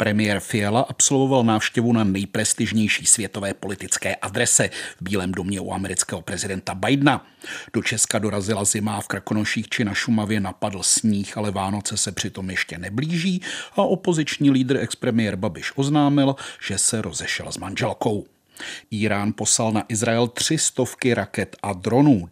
Premiér Fiala absolvoval návštěvu na nejprestižnější světové politické adrese v Bílém domě u amerického prezidenta Bidena. Do Česka dorazila zima, v Krkonoších či na Šumavě napadl sníh, ale Vánoce se přitom ještě neblíží a opoziční lídr expremiér Babiš oznámil, že se rozešel s manželkou. Írán poslal na Izrael 300 raket a dronů,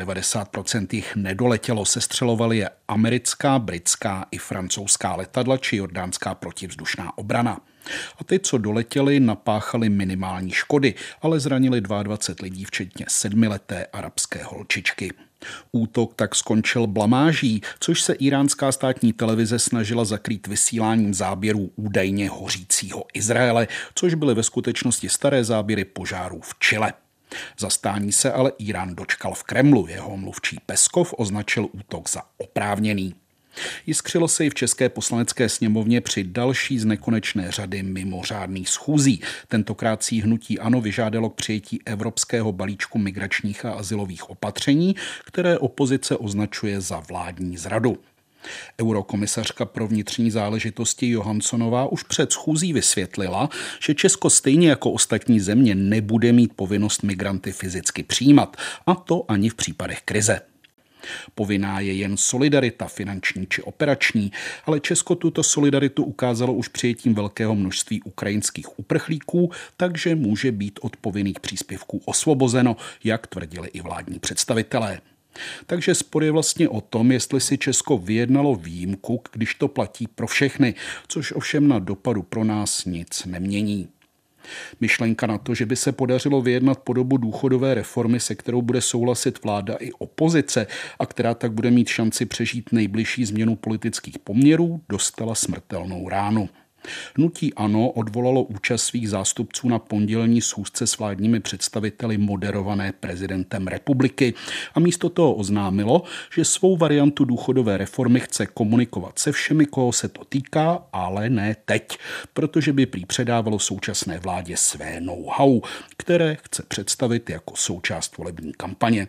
99% jich nedoletělo, sestřelovaly je americká, britská i francouzská letadla či jordánská protivzdušná obrana. A ty, co doletěli, napáchali minimální škody, ale zranili 22 lidí, včetně 7leté arabské holčičky. Útok tak skončil blamáží, což se íránská státní televize snažila zakrýt vysíláním záběrů údajně hořícího Izraele, což byly ve skutečnosti staré záběry požárů v Chile. Zastání se ale Írán dočkal v Kremlu, jeho mluvčí Peskov označil útok za oprávněný. Jiskřilo se i v České poslanecké sněmovně při další z nekonečné řady mimořádných schůzí. Tentokrát si hnutí ANO vyžádalo k přijetí evropského balíčku migračních a azylových opatření, které opozice označuje za vládní zradu. Eurokomisařka pro vnitřní záležitosti Johanssonová už před schůzí vysvětlila, že Česko stejně jako ostatní země nebude mít povinnost migranty fyzicky přijímat, a to ani v případech krize. Povinná je jen solidarita, finanční či operační, ale Česko tuto solidaritu ukázalo už přijetím velkého množství ukrajinských uprchlíků, takže může být od povinných příspěvků osvobozeno, jak tvrdili i vládní představitelé. Takže spor je vlastně o tom, jestli si Česko vyjednalo výjimku, když to platí pro všechny, což ovšem na dopadu pro nás nic nemění. Myšlenka na to, že by se podařilo vyjednat podobu důchodové reformy, se kterou bude souhlasit vláda i opozice a která tak bude mít šanci přežít nejbližší změnu politických poměrů, dostala smrtelnou ránu. Hnutí ANO odvolalo účast svých zástupců na pondělní schůzce s vládními představiteli moderované prezidentem republiky a místo toho oznámilo, že svou variantu důchodové reformy chce komunikovat se všemi, koho se to týká, ale ne teď, protože by prý předávalo současné vládě své know-how, které chce představit jako součást volební kampaně.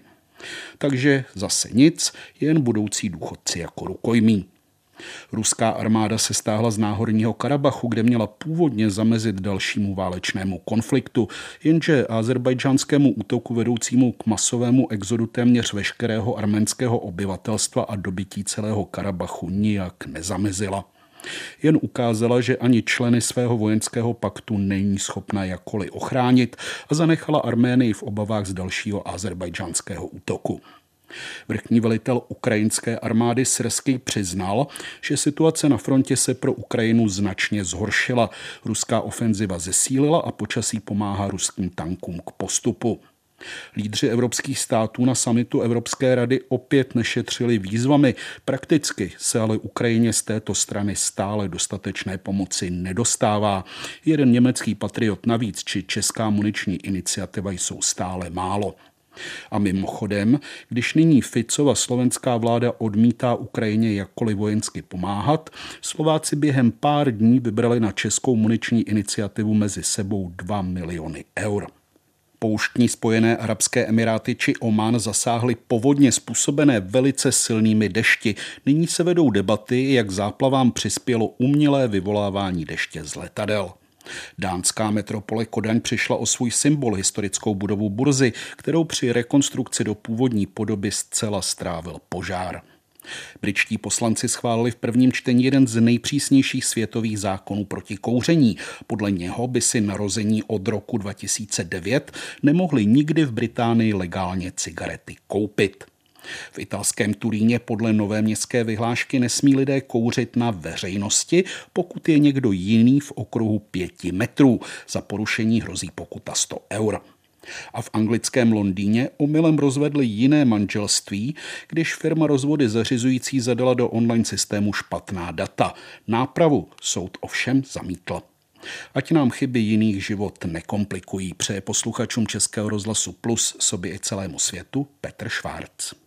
Takže zase nic, jen budoucí důchodci jako rukojmí. Ruská armáda se stáhla z Náhorního Karabachu, kde měla původně zamezit dalšímu válečnému konfliktu, jenže azerbajdžánskému útoku vedoucímu k masovému exodu téměř veškerého arménského obyvatelstva a dobytí celého Karabachu nijak nezamezila. Jen ukázala, že ani členy svého vojenského paktu není schopna jakkoliv ochránit a zanechala Arménii v obavách z dalšího azerbajdžánského útoku. Vrchní velitel ukrajinské armády Syrský přiznal, že situace na frontě se pro Ukrajinu značně zhoršila. Ruská ofenziva zesílila a počasí pomáhá ruským tankům k postupu. Lídři evropských států na summitu Evropské rady opět nešetřili výzvami. Prakticky se ale Ukrajině z této strany stále dostatečné pomoci nedostává. Jeden německý patriot navíc či česká muniční iniciativa jsou stále málo. A mimochodem, když nyní Ficova slovenská vláda odmítá Ukrajině jakkoliv vojensky pomáhat, Slováci během pár dní vybrali na českou muniční iniciativu mezi sebou 2 miliony eur. Pouštní Spojené arabské emiráty či Omán zasáhly povodně způsobené velice silnými dešti. Nyní se vedou debaty, jak záplavám přispělo umělé vyvolávání deště z letadel. Dánská metropole Kodaň přišla o svůj symbol, historickou budovu burzy, kterou při rekonstrukci do původní podoby zcela strávil požár. Britští poslanci schválili v prvním čtení jeden z nejpřísnějších světových zákonů proti kouření. Podle něho by si narození od roku 2009 nemohli nikdy v Británii legálně cigarety koupit. V italském Turíně podle nové městské vyhlášky nesmí lidé kouřit na veřejnosti, pokud je někdo jiný v okruhu 5 metrů. Za porušení hrozí pokuta 100 eur. A v anglickém Londýně omylem rozvedli jiné manželství, když firma rozvody zařizující zadala do online systému špatná data. Nápravu soud ovšem zamítl. Ať nám chyby jiných život nekomplikují, přeje posluchačům Českého rozhlasu Plus, sobě i celému světu Petr Švárc.